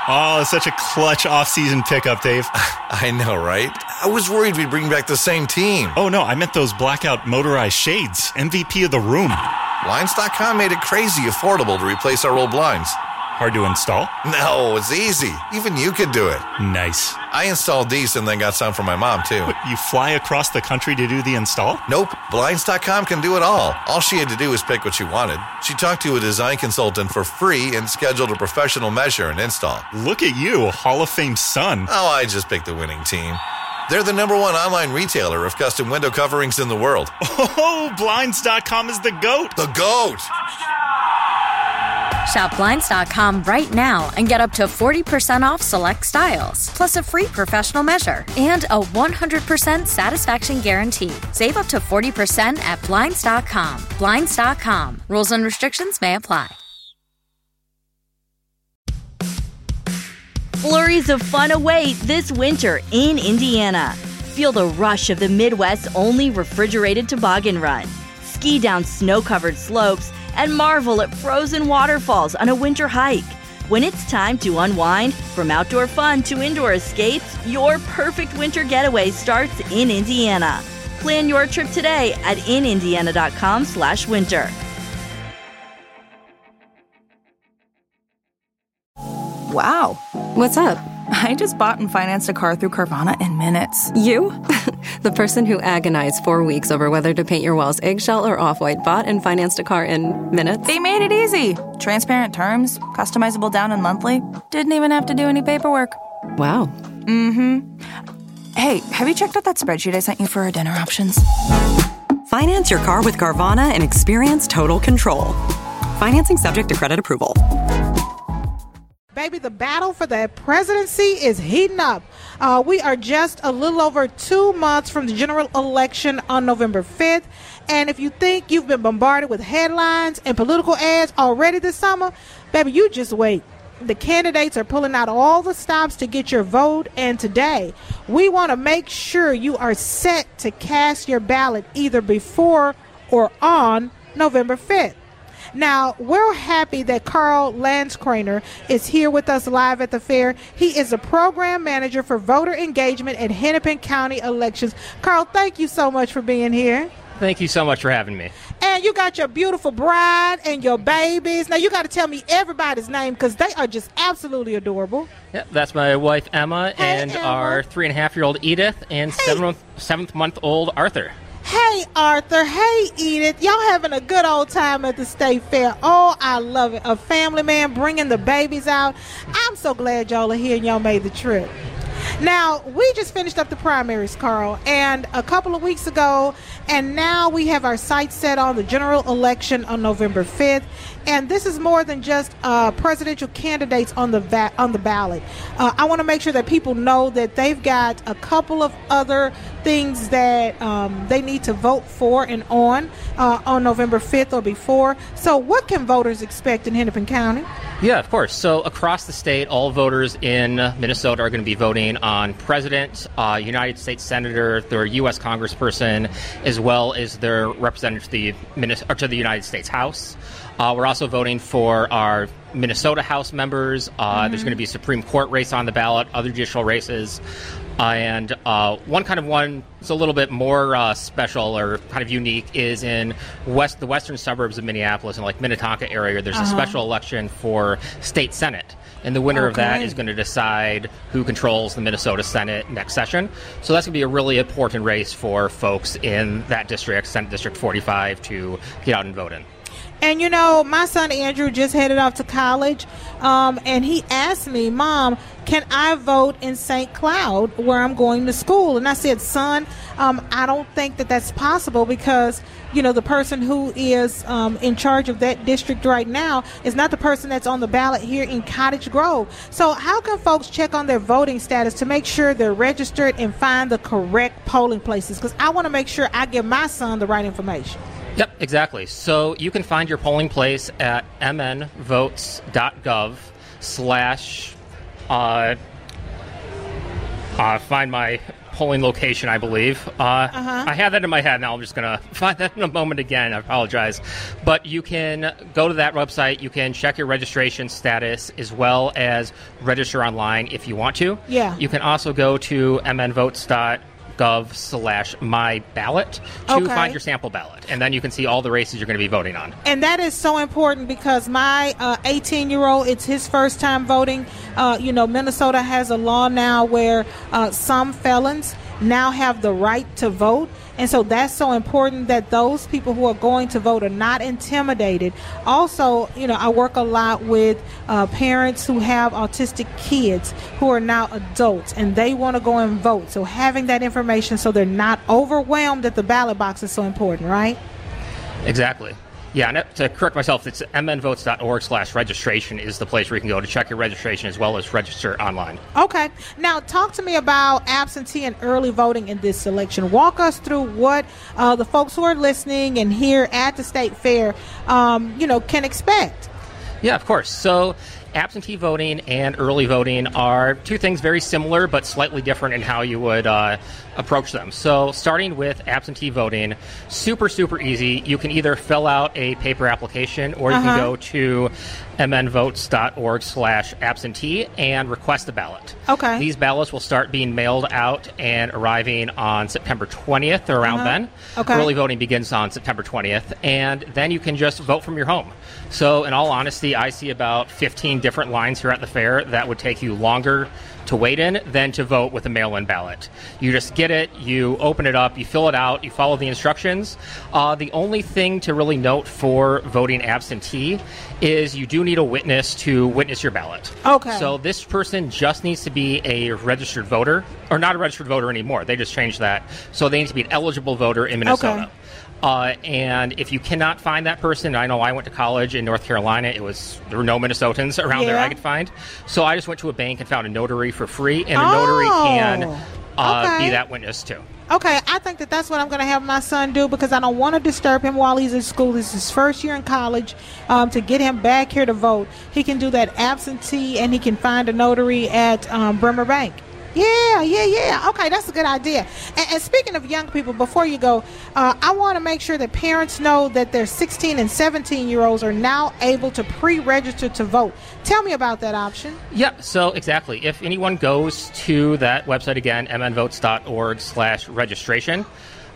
Oh, such a clutch off-season pickup, Dave. I know, right? I was worried we'd bring back the same team. Oh, no, I meant those blackout motorized shades. MVP of the room. Blinds.com made it crazy affordable to replace our old blinds. Hard to install? No, it's easy. Even you could do it. Nice. I installed these and then got some for my mom, too. What, you fly across the country to do the install? Nope. Blinds.com can do it all. All she had to do was pick what she wanted. She talked to a design consultant for free and scheduled a professional measure and install. Look at you, Hall of Fame son. Oh, I just picked the winning team. They're the #1 online retailer of custom window coverings in the world. Oh, Blinds.com is the GOAT. The GOAT! Shop Blinds.com right now and get up to 40% off select styles, plus a free professional measure and a 100% satisfaction guarantee. Save up to 40% at Blinds.com. Blinds.com. Rules and restrictions may apply. Flurries of fun await this winter in Indiana. Feel the rush of the Midwest's only refrigerated toboggan run. Ski down snow-covered slopes and marvel at frozen waterfalls on a winter hike. When it's time to unwind, from outdoor fun to indoor escapes, your perfect winter getaway starts in Indiana. Plan your trip today at inindiana.com/winter. Wow. What's up? I just bought and financed a car through Carvana in minutes. You? The person who agonized 4 weeks over whether to paint your walls eggshell or off-white bought and financed a car in minutes? They made it easy. Transparent terms, customizable down and monthly. Didn't even have to do any paperwork. Wow. Mm-hmm. Hey, have you checked out that spreadsheet I sent you for our dinner options? Finance your car with Carvana and experience total control. Financing subject to credit approval. Baby, the battle for the presidency is heating up. We are just a little over 2 months from the general election on November 5th. And if you think you've been bombarded with headlines and political ads already this summer, baby, you just wait. The candidates are pulling out all the stops to get your vote. And today, we want to make sure you are set to cast your ballot either before or on November 5th. Now, we're happy that Carl Landskraner is here with us live at the fair. He is a program manager for voter engagement at Hennepin County Elections. Carl, thank you so much for being here. Thank you so much for having me. And you got your beautiful bride and your babies. Now, you got to tell me everybody's name because they are just absolutely adorable. Yeah, that's my wife, Emma, Hey, and Emma. our 3.5-year-old Edith and 7-month-old Arthur. Hey, Arthur. Hey, Edith. Y'all having a good old time at the state fair. Oh, I love it. A family man bringing the babies out. I'm so glad y'all are here and y'all made the trip. Now, we just finished up the primaries, Carl, and a couple of weeks ago, and now we have our sights set on the general election on November 5th. And this is more than just presidential candidates on the ballot. I want to make sure that people know that they've got a couple of other things that they need to vote for and on November 5th or before. So what can voters expect in Hennepin County? Yeah, of course. So across the state, all voters in Minnesota are going to be voting on president, United States senator, their U.S. congressperson, as well as their representative to the United States House. We're also voting for our Minnesota House members. There's going to be a Supreme Court race on the ballot, other judicial races. And one is a little bit more special or kind of unique is in the western suburbs of Minneapolis and like Minnetonka area. There's a special election for state senate. And the winner of that is going to decide who controls the Minnesota Senate next session. So that's going to be a really important race for folks in that district, Senate District 45, to get out and vote in. And, you know, my son Andrew just headed off to college, and he asked me, Mom, can I vote in St. Cloud where I'm going to school? And I said, son, I don't think that that's possible because, you know, the person who is in charge of that district right now is not the person that's on the ballot here in Cottage Grove. So how can folks check on their voting status to make sure they're registered and find the correct polling places? Because I want to make sure I give my son the right information. Yep, exactly. So you can find your polling place at mnvotes.gov/ find my polling location, I believe. I had that in my head. Now I'm just going to find that in a moment again. I apologize. But you can go to that website. You can check your registration status as well as register online if you want to. Yeah. You can also go to mnvotes.gov/myballot to find your sample ballot. And then you can see all the races you're going to be voting on. And that is so important because my 18-year-old, it's his first time voting. Minnesota has a law now where some felons now have the right to vote. And so that's so important that those people who are going to vote are not intimidated. Also, I work a lot with parents who have autistic kids who are now adults and they want to go and vote. So having that information so they're not overwhelmed at the ballot box is so important, right? Exactly. Yeah, and to correct myself, it's mnvotes.org/registration is the place where you can go to check your registration as well as register online. Okay. Now, talk to me about absentee and early voting in this election. Walk us through what the folks who are listening and here at the State Fair, can expect. Yeah, of course. So absentee voting and early voting are two things very similar but slightly different in how you would approach them. So starting with absentee voting, super, super easy. You can either fill out a paper application or you can go to mnvotes.org/absentee and request a ballot. Okay. These ballots will start being mailed out and arriving on September 20th or around then. Okay. Early voting begins on September 20th, and then you can just vote from your home. So in all honesty, I see about 15 different lines here at the fair that would take you longer to wait in than to vote with a mail-in ballot. You just get it, you open it up, you fill it out, you follow the instructions. The only thing to really note for voting absentee is you do need a witness to witness your ballot. Okay. So this person just needs to be a registered voter, or not a registered voter anymore. They just changed that. So they need to be an eligible voter in Minnesota. Okay. And if you cannot find that person, I know I went to college in North Carolina. There were no Minnesotans around there I could find. So I just went to a bank and found a notary for free, and a notary can be that witness too. Okay, I think that's what I'm going to have my son do because I don't want to disturb him while he's in school. This is his first year in college. To get him back here to vote, he can do that absentee, and he can find a notary at Bremer Bank. Yeah. Okay, that's a good idea. And speaking of young people, before you go, I want to make sure that parents know that their 16 and 17-year-olds are now able to pre-register to vote. Tell me about that option. Yep, so exactly. If anyone goes to that website again, mnvotes.org/registration,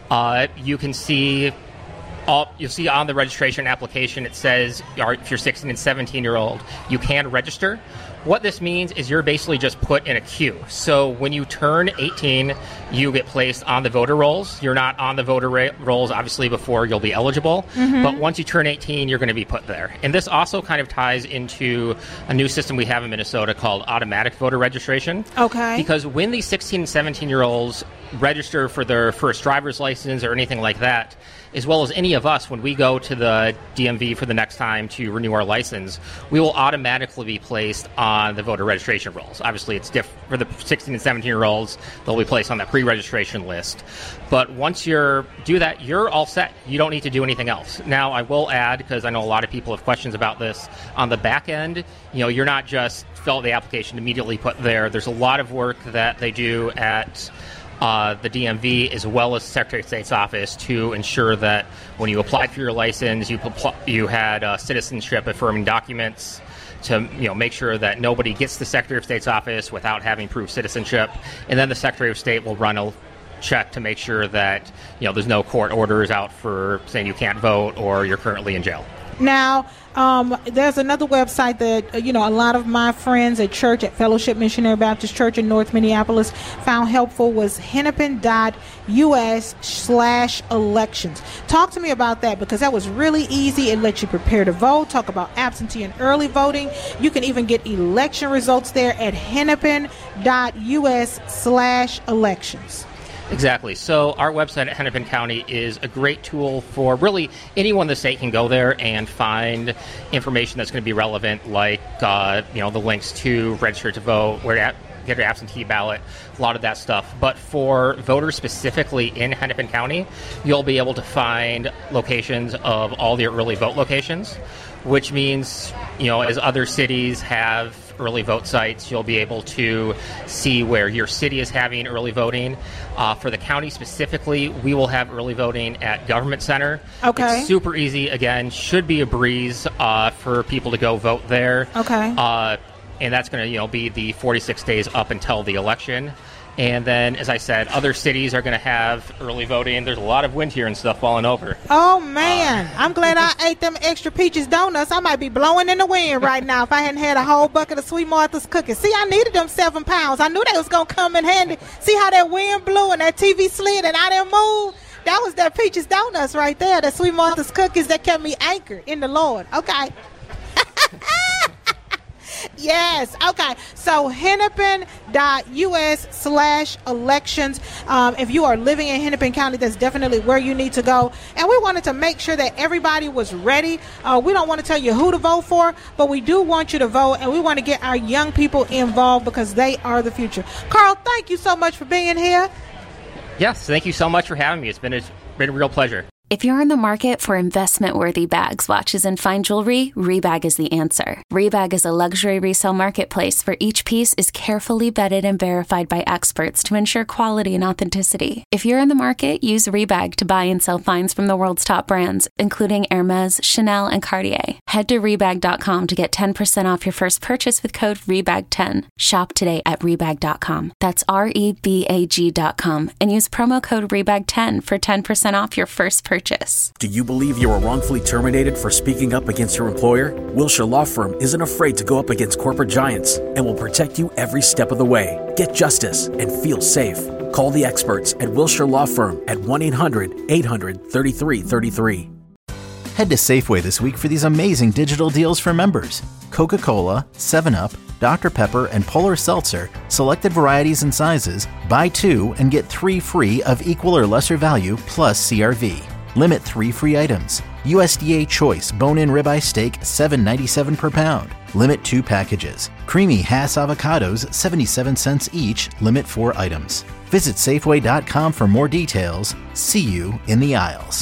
you can see you'll see on the registration application it says if you're 16 and 17-year-old, you can register. What this means is you're basically just put in a queue. So when you turn 18, you get placed on the voter rolls. You're not on the voter rolls, obviously, before you'll be eligible. But once you turn 18, you're going to be put there. And this also kind of ties into a new system we have in Minnesota called automatic voter registration. Okay. Because when these 16 and 17-year-olds register for their first driver's license or anything like that, as well as any of us, when we go to the DMV for the next time to renew our license, we will automatically be placed on the voter registration rolls. Obviously, it's different for the 16 and 17-year-olds. They'll be placed on that pre-registration list. But once you do that, you're all set. You don't need to do anything else. Now, I will add, because I know a lot of people have questions about this, on the back end, you're not just fill out the application immediately put there. There's a lot of work that they do at the DMV as well as the Secretary of State's office to ensure that when you applied for your license, you had citizenship affirming documents to make sure that nobody gets to the Secretary of State's office without having proof of citizenship, and then the Secretary of State will run a check to make sure that there's no court orders out for saying you can't vote or you're currently in jail. Now, there's another website that, a lot of my friends at church at Fellowship Missionary Baptist Church in North Minneapolis found helpful was hennepin.us/elections. Talk to me about that because that was really easy. It lets you prepare to vote, talk about absentee and early voting. You can even get election results there at hennepin.us/elections. Exactly. So our website at Hennepin County is a great tool for really anyone in the state can go there and find information that's going to be relevant, like the links to register to vote, where to get your absentee ballot, a lot of that stuff. But for voters specifically in Hennepin County, you'll be able to find locations of all the early vote locations, which means, as other cities have early vote sites. You'll be able to see where your city is having early voting. For the county specifically, we will have early voting at Government Center. Okay. It's super easy. Again, should be a breeze for people to go vote there. Okay. And that's going to be the 46 days up until the election. And then, as I said, other cities are going to have early voting. There's a lot of wind here and stuff falling over. Oh, man. I'm glad I ate them extra Peaches donuts. I might be blowing in the wind right now if I hadn't had a whole bucket of Sweet Martha's cookies. See, I needed them 7 pounds. I knew they was going to come in handy. See how that wind blew and that TV slid and I didn't move? That was that Peaches donuts right there, that Sweet Martha's cookies that kept me anchored in the Lord. Okay. Yes. Okay. So hennepin.us/elections. If you are living in Hennepin County, that's definitely where you need to go. And we wanted to make sure that everybody was ready. We don't want to tell you who to vote for, but we do want you to vote, and we want to get our young people involved because they are the future. Carl, thank you so much for being here. Yes. Thank you so much for having me. It's been a real pleasure. If you're in the market for investment-worthy bags, watches, and fine jewelry, Rebag is the answer. Rebag is a luxury resale marketplace where each piece is carefully vetted and verified by experts to ensure quality and authenticity. If you're in the market, use Rebag to buy and sell finds from the world's top brands, including Hermes, Chanel, and Cartier. Head to Rebag.com to get 10% off your first purchase with code REBAG10. Shop today at Rebag.com. That's REBAG.com and use promo code REBAG10 for 10% off your first purchase. Do you believe you were wrongfully terminated for speaking up against your employer? Wilshire Law Firm isn't afraid to go up against corporate giants and will protect you every step of the way. Get justice and feel safe. Call the experts at Wilshire Law Firm at 1-800-800-3333. Head to Safeway this week for these amazing digital deals for members. Coca-Cola, 7-Up, Dr. Pepper, and Polar Seltzer, selected varieties and sizes, buy 2 and get 3 free of equal or lesser value plus CRV. Limit 3 free items. USDA Choice Bone-In Ribeye Steak, $7.97 per pound. Limit 2 packages. Creamy Hass Avocados, 77 cents each. Limit 4 items. Visit Safeway.com for more details. See you in the aisles.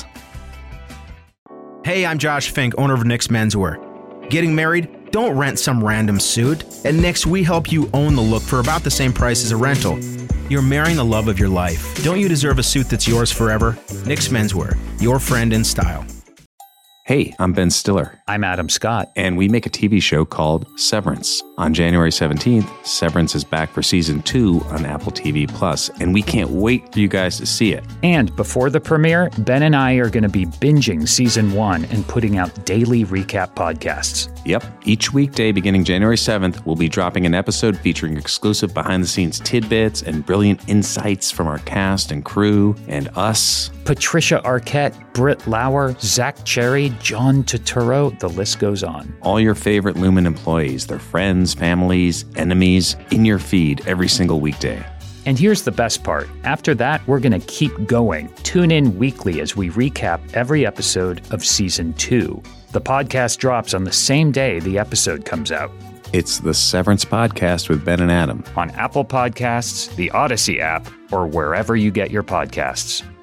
Hey, I'm Josh Fink, owner of Nick's Menswear. Getting married? Don't rent some random suit. At Nick's, we help you own the look for about the same price as a rental. You're marrying the love of your life. Don't you deserve a suit that's yours forever? Nick's Menswear, your friend in style. Hey, I'm Ben Stiller. I'm Adam Scott. And we make a TV show called Severance. On January 17th, Severance is back for Season 2 on Apple TV+, and we can't wait for you guys to see it. And before the premiere, Ben and I are going to be binging Season 1 and putting out daily recap podcasts. Yep. Each weekday beginning January 7th, we'll be dropping an episode featuring exclusive behind-the-scenes tidbits and brilliant insights from our cast and crew and us. Patricia Arquette, Britt Lauer, Zach Cherry, John Turturro, the list goes on. All your favorite Lumen employees, their friends, families, enemies, in your feed every single weekday. And here's the best part. After that, we're going to keep going. Tune in weekly as we recap every episode of Season 2. The podcast drops on the same day the episode comes out. It's the Severance Podcast with Ben and Adam. On Apple Podcasts, the Odyssey app, or wherever you get your podcasts.